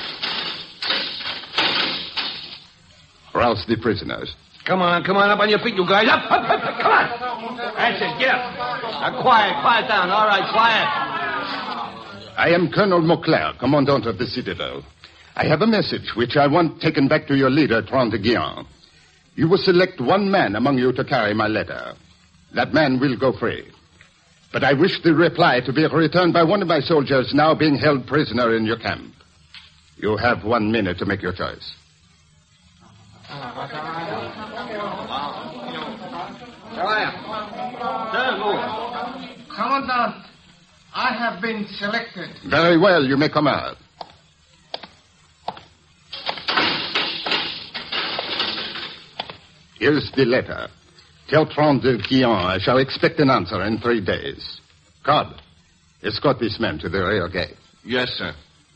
Rouse the prisoners. Come on, come on, up on your feet, you guys. Up, up, up, come on. That's it, get up. Now, quiet, quiet down. All right, quiet. I am Colonel Mauclair, commandant of the Citadel. I have a message which I want taken back to your leader, Trintignant. You will select one man among you to carry my letter. That man will go free. But I wish the reply to be returned by one of my soldiers now being held prisoner in your camp. You have one minute to make your choice. Commandant, I have been selected. Very well, you may come out. Here's the letter. Tell Trintignant I shall expect an answer in three days. Cobb, escort this man to the rear gate. Yes, sir.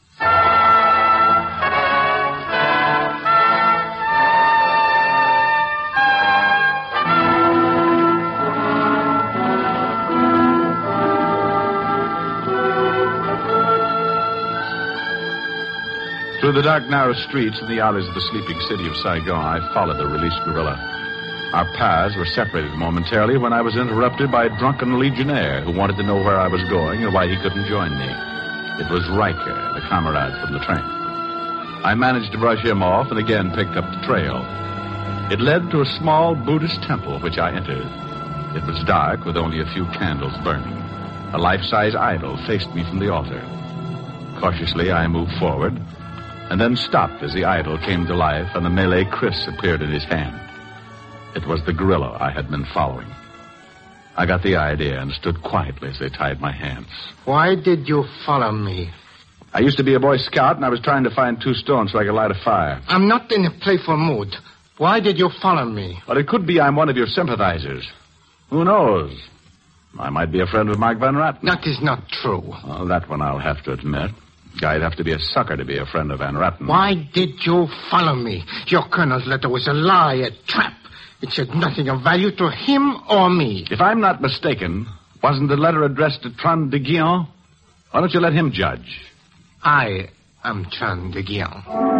Through the dark, narrow streets and the alleys of the sleeping city of Saigon, I followed the released guerrilla. Our paths were separated momentarily when I was interrupted by a drunken legionnaire who wanted to know where I was going and why he couldn't join me. It was Riker, the comrade from the train. I managed to brush him off and again picked up the trail. It led to a small Buddhist temple, which I entered. It was dark with only a few candles burning. A life-size idol faced me from the altar. Cautiously, I moved forward. and then stopped as the idol came to life and the Malay kris appeared in his hand. It was the gorilla I had been following. I got the idea and stood quietly as they tied my hands. Why did you follow me? I used to be a Boy Scout, and I was trying to find two stones so I could light a fire. I'm not in a playful mood. Why did you follow me? But it could be I'm one of your sympathizers. Who knows? I might be a friend of Mark Van Ratten. That is not true. Well, that one I'll have to admit. Guy'd have to be a sucker to be a friend of Van Ratten. Why did you follow me? Your colonel's letter was a lie, a trap. It said nothing of value to him or me. If I'm not mistaken, wasn't the letter addressed to Tron de Guion? Why don't you let him judge? I am Tron de Guion.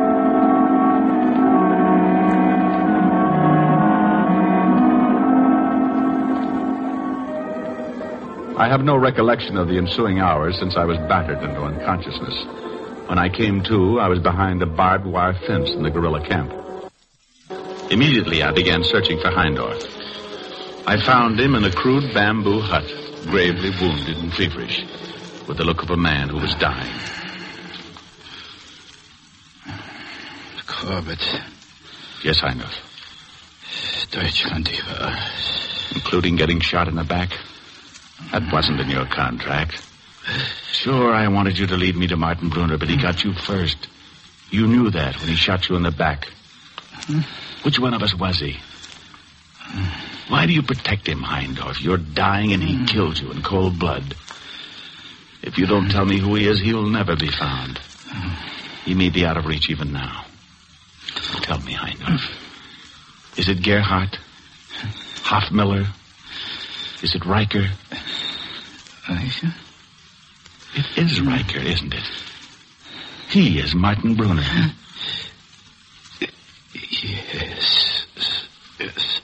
I have no recollection of the ensuing hours since I was battered into unconsciousness. When I came to, I was behind a barbed wire fence in the guerrilla camp. Immediately, I began searching for Heindorf. I found him in a crude bamboo hut, gravely wounded and feverish, with the look of a man who was dying. Corbett. Yes, Heindorf. Deutschland über. Including getting shot in the back? That wasn't in your contract. Sure, I wanted you to lead me to Martin Brunner, but he got you first. You knew that when he shot you in the back. Which one of us was he? Why do you protect him, Heindorf? You're dying and he killed you in cold blood. If you don't tell me who he is, he'll never be found. He may be out of reach even now. Tell me, Heindorf. Is it Gerhardt? Hoffmiller? Is it Riker? Riker? It is Riker, isn't it? He is Martin Brunner. Yes. Yes.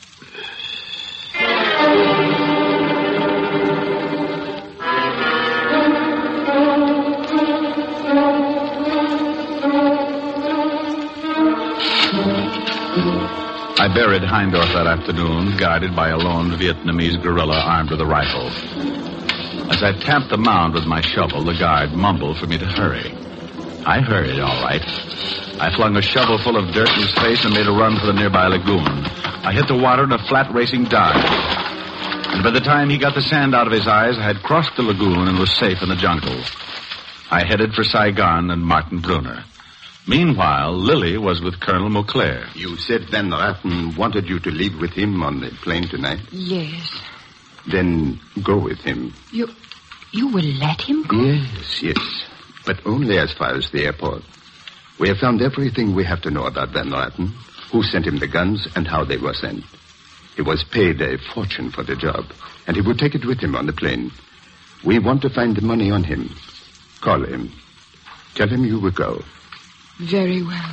I buried Heindorf that afternoon, guided by a lone Vietnamese guerrilla armed with a rifle. As I tamped the mound with my shovel, the guard mumbled for me to hurry. I hurried, all right. I flung a shovel full of dirt in his face and made a run for the nearby lagoon. I hit the water in a flat racing dive. And by the time he got the sand out of his eyes, I had crossed the lagoon and was safe in the jungle. I headed for Saigon and Martin Brunner. Meanwhile, Lily was with Colonel Mauclair. You said Van Ratten wanted you to leave with him on the plane tonight? Yes. Then go with him. You you will let him go? Yes, yes. But only as far as the airport. We have found everything we have to know about Van Ratten, who sent him the guns, and how they were sent. He was paid a fortune for the job, and he would take it with him on the plane. We want to find the money on him. Call him. Tell him you will go. Very well.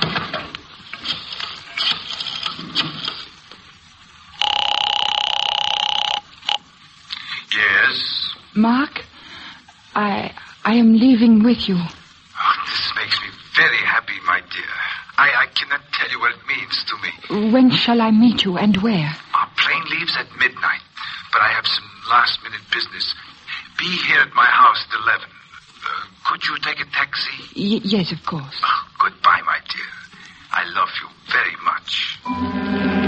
Yes? Mark, I I am leaving with you. Oh, this makes me very happy, my dear. I, I cannot tell you what it means to me. When shall I meet you and where? Our plane leaves at midnight, but I have some last-minute business. Be here at my house at eleven. Uh, could you take a taxi? Y- yes, of course. Oh, goodbye, my dear. I love you very much.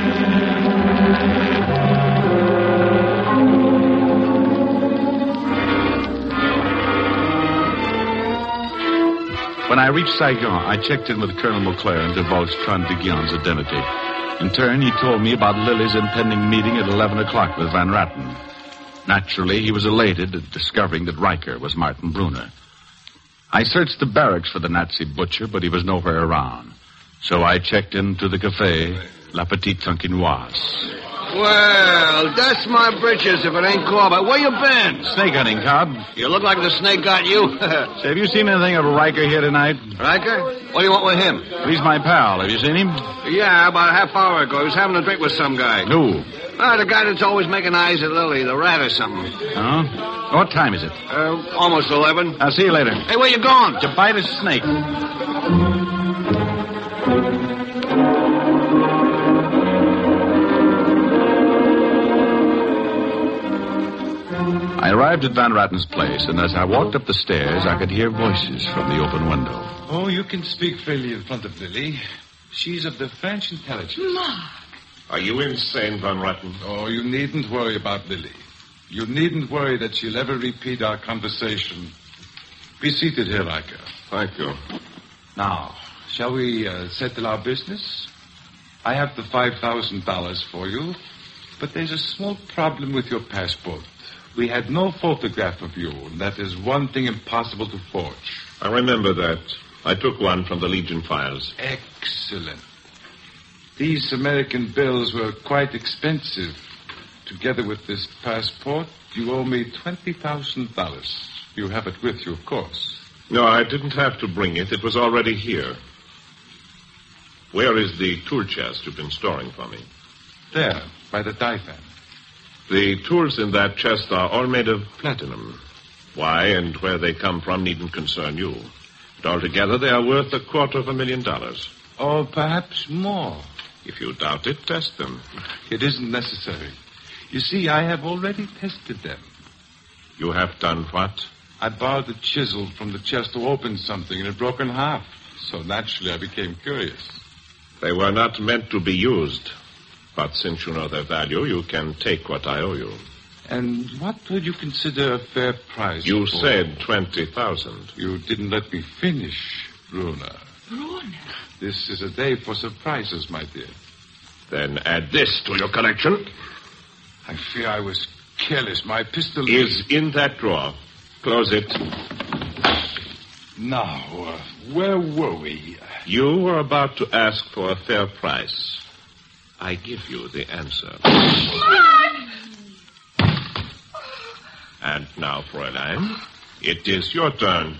When I reached Saigon, I checked in with Colonel Mauclair and divulged Tron de Guion's identity. In turn, he told me about Lily's impending meeting at eleven o'clock with Van Ratten. Naturally, he was elated at discovering that Riker was Martin Brunner. I searched the barracks for the Nazi butcher, but he was nowhere around. So I checked into the cafe, La Petite Tonkinoise. Well, dust my britches if it ain't Corbett. Where you been? Snake hunting, Cobb. You look like the snake got you. Say, have you seen anything of Riker here tonight? Riker? What do you want with him? He's my pal. Have you seen him? Yeah, about a half hour ago. He was having a drink with some guy. Who? Ah, the guy that's always making eyes at Lily, the rat or something. Oh? What time is it? Uh, almost eleven. I'll see you later. Hey, where you going? To bite a snake. I arrived at Van Ratten's place, and as I walked up the stairs, I could hear voices from the open window. Oh, you can speak freely in front of Lily. She's of the French intelligence. Mark! Are you insane, Van Ratten? Oh, you needn't worry about Lily. You needn't worry that she'll ever repeat our conversation. Be seated here, Riker. Thank you. Now, shall we uh, settle our business? I have the five thousand dollars for you, but there's a small problem with your passport. We had no photograph of you, and that is one thing impossible to forge. I remember that. I took one from the Legion files. Excellent. These American bills were quite expensive. Together with this passport, you owe me twenty thousand dollars. You have it with you, of course. No, I didn't have to bring it. It was already here. Where is the tool chest you've been storing for me? There, by the divan. The tools in that chest are all made of platinum. Why and where they come from needn't concern you. But altogether, they are worth a quarter of a million dollars. Or perhaps more. If you doubt it, test them. It isn't necessary. You see, I have already tested them. You have done what? I borrowed a chisel from the chest to open something, and it broke in half. So naturally, I became curious. They were not meant to be used. But since you know their value, you can take what I owe you. And what would you consider a fair price? You for? said twenty thousand. You didn't let me finish, Bruna. Bruna? This is a day for surprises, my dear. Then add this to your collection. I fear I was careless. My pistol is in that drawer. Close it. Now, uh, where were we? You were about to ask for a fair price. I give you the answer. And now, Fräulein, it is your turn.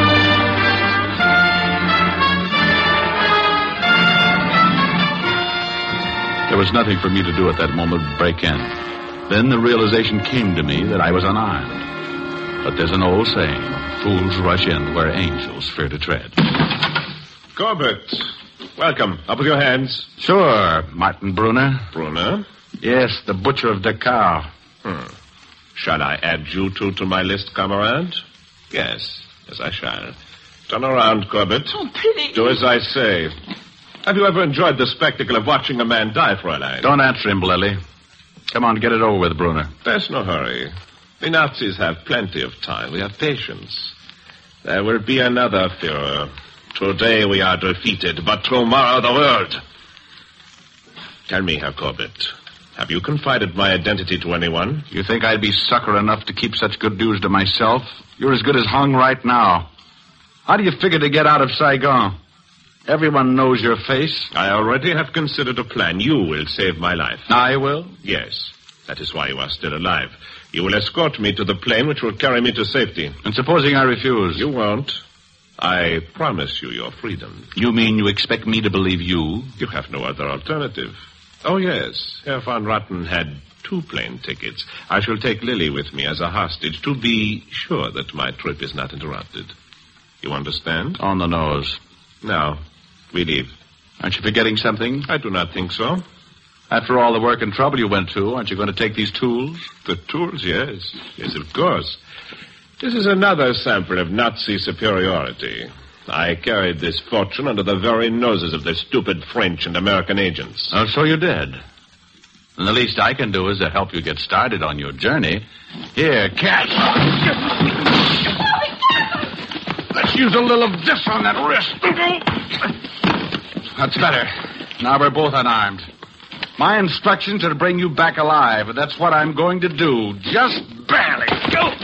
There was nothing for me to do at that moment but break in. Then the realization came to me that I was unarmed. But there's an old saying, fools rush in where angels fear to tread. Corbett, welcome. Up with your hands. Sure, Martin Brunner. Brunner? Yes, the butcher of Dakar. Hmm. Shall I add you two to my list, comrade? Yes, yes, I shall. Turn around, Corbett. Oh, please. Do as I say. Have you ever enjoyed the spectacle of watching a man die, Fräulein? Don't answer him, Lily. Come on, get it over with, Brunner. There's no hurry. The Nazis have plenty of time. We have patience. There will be another Führer. Today we are defeated, but tomorrow the world. Tell me, Herr Corbett, have you confided my identity to anyone? You think I'd be sucker enough to keep such good news to myself? You're as good as hung right now. How do you figure to get out of Saigon? Everyone knows your face. I already have considered a plan. You will save my life. I will? Yes. That is why you are still alive. You will escort me to the plane which will carry me to safety. And supposing I refuse? You won't. I promise you your freedom. You mean you expect me to believe you? You have no other alternative. Oh, yes. Herr Van Ratten had two plane tickets. I shall take Lily with me as a hostage to be sure that my trip is not interrupted. You understand? On the nose. Now, we leave. Aren't you forgetting something? I do not think so. After all the work and trouble you went to, aren't you going to take these tools? The tools, yes. Yes, of course. This is another sample of Nazi superiority. I carried this fortune under the very noses of the stupid French and American agents. Oh, so you did. And the least I can do is to help you get started on your journey. Here, catch. Let's use a little of this on that wrist. That's better. Now we're both unarmed. My instructions are to bring you back alive, and that's what I'm going to do. Just barely. Go!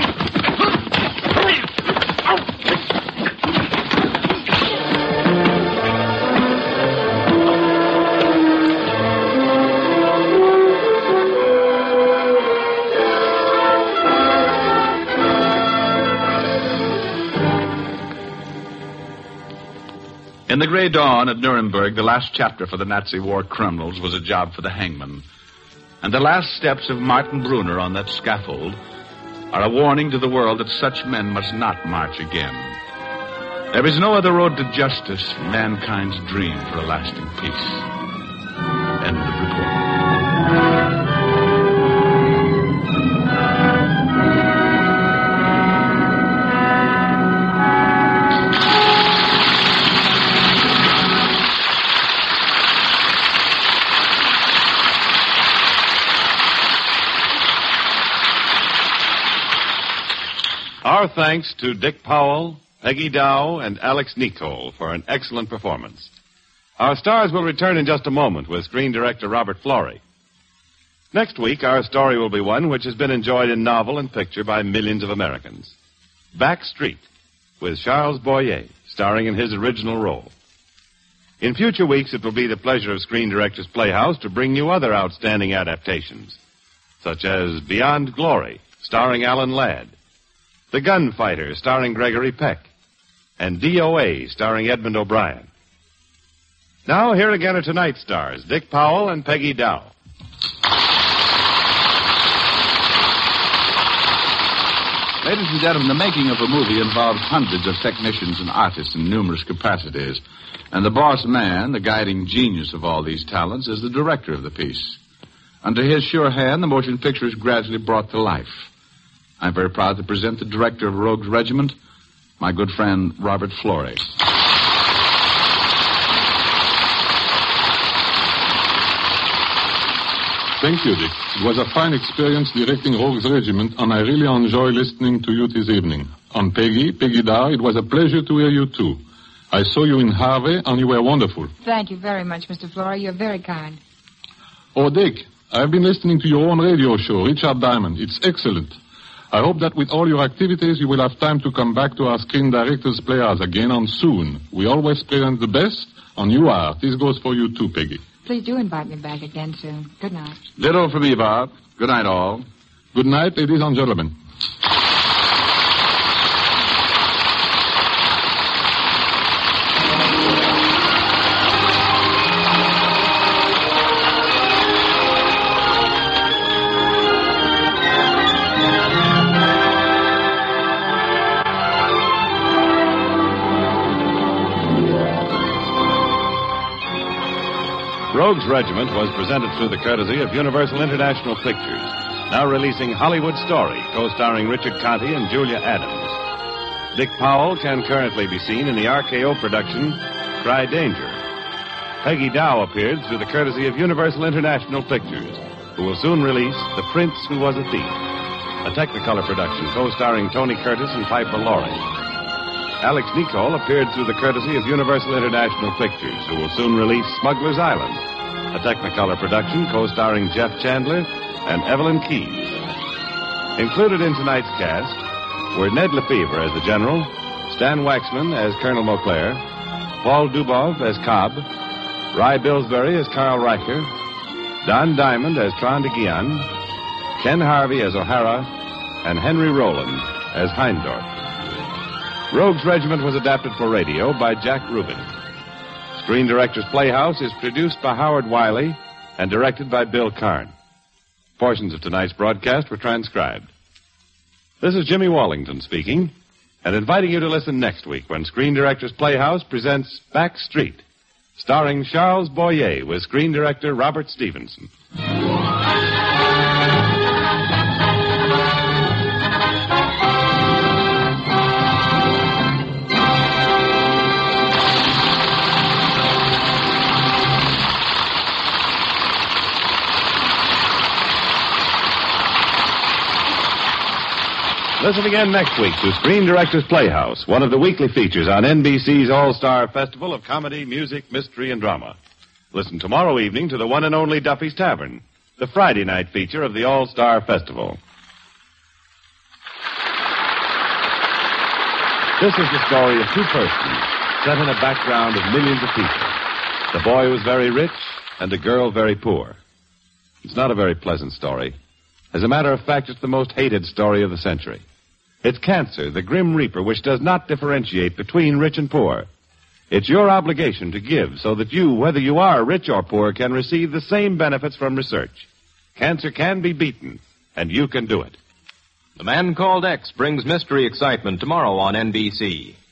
In the gray dawn at Nuremberg, the last chapter for the Nazi war criminals was a job for the hangman. And the last steps of Martin Brunner on that scaffold are a warning to the world that such men must not march again. There is no other road to justice, mankind's dream for a lasting peace. End of report. Our thanks to Dick Powell, Peggy Dow, and Alex Nicole for an excellent performance. Our stars will return in just a moment with screen director Robert Florey. Next week, our story will be one which has been enjoyed in novel and picture by millions of Americans. Back Street, with Charles Boyer, starring in his original role. In future weeks, it will be the pleasure of Screen Directors Playhouse to bring you other outstanding adaptations, such as Beyond Glory, starring Alan Ladd, The Gunfighter, starring Gregory Peck, and D O A, starring Edmund O'Brien. Now, here again are tonight's stars, Dick Powell and Peggy Dow. Ladies and gentlemen, the making of a movie involves hundreds of technicians and artists in numerous capacities. And the boss man, the guiding genius of all these talents, is the director of the piece. Under his sure hand, the motion picture is gradually brought to life. I'm very proud to present the director of Rogue's Regiment, my good friend Robert Florey. Thank you, Dick. It was a fine experience directing Rogue's Regiment, and I really enjoy listening to you this evening. And Peggy, Peggy Dow, it was a pleasure to hear you, too. I saw you in Harvey, and you were wonderful. Thank you very much, Mister Florey. You're very kind. Oh, Dick, I've been listening to your own radio show, Richard Diamond. It's excellent. I hope that with all your activities, you will have time to come back to our Screen Directors Playhouse again, and soon. We always present the best, and you are. This goes for you, too, Peggy. Please do invite me back again soon. Good night. Ditto for me, Bob. Good night, all. Good night, ladies and gentlemen. Rogue's Regiment was presented through the courtesy of Universal International Pictures, now releasing Hollywood Story, co-starring Richard Conte and Julia Adams. Dick Powell can currently be seen in the R K O production, Cry Danger. Peggy Dow appeared through the courtesy of Universal International Pictures, who will soon release The Prince Who Was a Thief, a Technicolor production co-starring Tony Curtis and Piper Laurie. Alex Nicole appeared through the courtesy of Universal International Pictures, who will soon release Smuggler's Island, a Technicolor production co-starring Jeff Chandler and Evelyn Keyes. Included in tonight's cast were Ned Lefevre as the General, Stan Waxman as Colonel Mauclair, Paul Dubov as Cobb, Ry Billsbury as Carl Riker, Don Diamond as Tron de Guian, Ken Harvey as O'Hara, and Henry Rowland as Heindorf. Rogue's Regiment was adapted for radio by Jack Rubin. Screen Directors Playhouse is produced by Howard Wiley and directed by Bill Karn. Portions of tonight's broadcast were transcribed. This is Jimmy Wallington speaking, and inviting you to listen next week when Screen Directors Playhouse presents Back Street, starring Charles Boyer with screen director Robert Stevenson. Listen again next week to Screen Directors Playhouse, one of the weekly features on N B C's All-Star Festival of Comedy, Music, Mystery, and Drama. Listen tomorrow evening to the one and only Duffy's Tavern, the Friday night feature of the All-Star Festival. This is the story of two persons set in a background of millions of people. The boy was very rich and the girl very poor. It's not a very pleasant story. As a matter of fact, it's the most hated story of the century. It's cancer, the grim reaper, which does not differentiate between rich and poor. It's your obligation to give so that you, whether you are rich or poor, can receive the same benefits from research. Cancer can be beaten, and you can do it. The Man Called X brings mystery excitement tomorrow on N B C.